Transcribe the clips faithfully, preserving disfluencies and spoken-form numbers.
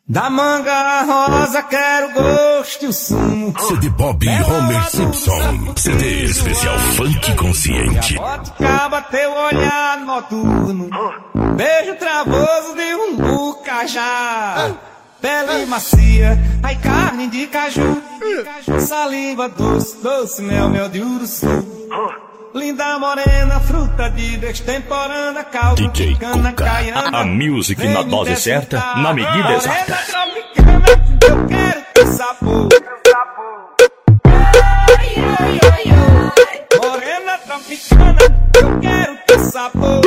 Da manga rosa quero gosto e o sumo. C D Bob Homer Simpson. C D especial funk consciente. Boticaba teu olhar noturno. Beijo travoso de um bucajá. Pele macia, ai carne de caju. Saliva doce, doce mel, mel de uruçu. Linda morena, fruta de destemporânea, caldo D J de cana, Cuca, caiana. a music na dose certa, na medida exata. Morena tropicana, eu quero teu sabor. Morena tropicana, eu quero teu sabor.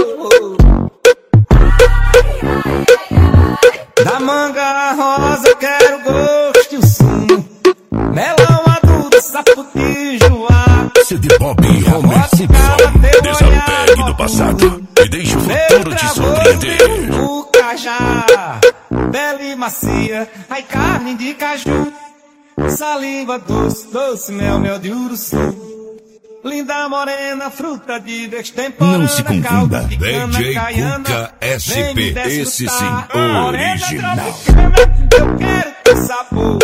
Da manga rosa quero gosto e o sumo. Melão adulto, saputijoá. C D Bob Homer Simpson. Desapegue do passado e deixe o futuro te surpreender. O cajá, pele macia, ai carne de caju. Saliva doce, doce mel, mel de uruçu. Linda morena, fruta de destemporânea. Não se confunda. D J Cuca S P, esse sim, original. Eu quero teu sabor.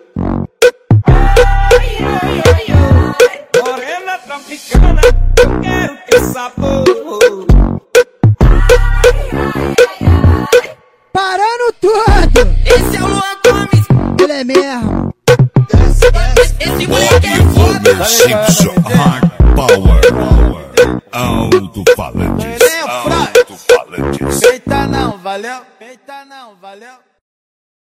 Morena tropicana, eu quero teu sabor. Parando tudo! Esse é o Luan Gomes. Ele é mesmo. Esse moleque é foda. Homer Simpson, hard power. Alto-falantes. Alto-falantes. Peita não, valeu? Peita não, valeu?